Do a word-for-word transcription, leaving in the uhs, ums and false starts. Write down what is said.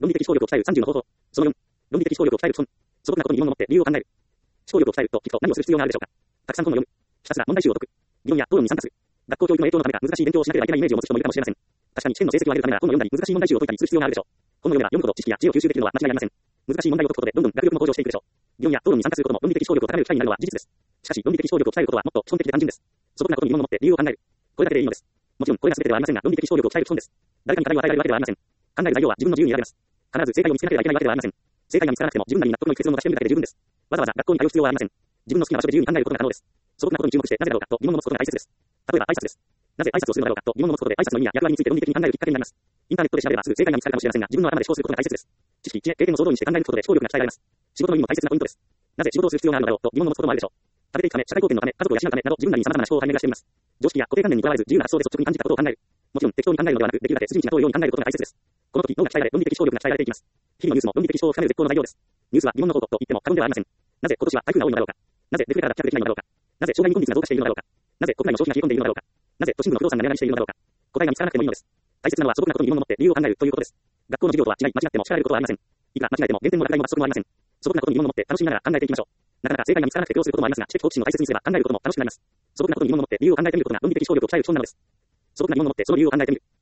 論理的思考力を鍛えるさんじゅうの方法。そのよん、論理的思考力を鍛える基本。素朴なことに疑問を持って理由を考える。思考力を鍛えると聞くと何をする必要があるでしょうか。たくさん本を読む。ひたすら問題集を解く。議論や討論に参加する。学校教育の影響のためか難しい勉強をしなければいけないイメージを持つ人もいるかもしれません。確かに試験の成績を上げるためなら本を読んだり難しい問題集を解いたりする必要があるでしょう。本を読めば読むほど知識や知恵を吸収できるのは間違いありません。難しい問題を解くことでどんどん学力も向上していくでしょう。議論や討論に参加することも論理的思考力を高める機会になるのは事実です。しかし論理的思考力を鍛えることはもっと基本的で単純です。素朴なことに疑問を持って理由を考える。これだけでいいのです。もちろんこれが全てではありませんが論理的思考力を鍛える基本です。誰かに課題を与えられるわけではありません。考える材料は自分の自由に選べます。必ず正解を見つけなければいけないわけではありません。正解が見つからなくても自分なりに納得のいく結論を出し得るだけで十分です。わざわざ学校に通う必要はありません。自分の好きな場所で自由に考えることが可能です。素朴なことに注目してなぜだろうかと疑問を持つことが大切です。例えば挨拶です。なぜ挨拶をするのだろうかと疑問を持つことで挨拶の意味や役割について論理的に考えるきっかけになります。インターネットで調べればすぐ正解が見つかるかもしれませんが、自分の頭で思考することが大切です。知識、知恵、経験を総動員して考えることで思考力が鍛えられます。仕事の意味も大切なポイントです。なぜ仕事をする必要があるのだろうと疑問を持つこともあるでしょう。食べていくため、社会貢献のため、家族を養うためなど自分なりに様々な思考を解明がしています。常識や固定観念にとらわれず自由な発想で率直に感じたことを考える。もちろん適当に考えるのではなく、できるだけ筋道が通るように考えることが大切です。この時脳が鍛えられ論理的思考力が鍛えられていきます。日々のニュースも論理的思考を深める絶好の材料です。ニュースは疑問の宝庫と言っても過言ではありません。なぜ今年は台風が多いのだろうか。なぜデフレから脱却できないのだろうか。なぜ障害未婚率が増加しているのだろうか。なぜ国内の消費が冷え込んでいるのだろうか。なぜ都心部の不動産が値上がりしているのだろうか。答えが見つからなくてもいいのです。大切なのは素朴なことに疑問を持って理由を考えるということです。学校の授業とは違い、間違っても叱られることはありません。いくら間違えても減点も落第も罰則もありません。素朴なことに疑問を持って楽しみながら考えていきましょう。なかなか正解が見つからなくて苦労することもありますが、知的好奇心を大切にすれば考えることも楽しくなります。素朴なことに疑問を持って理由を考えてみることが論理的思考力を鍛える基本なのです。素朴な疑問を持ってその理由を考えてみる。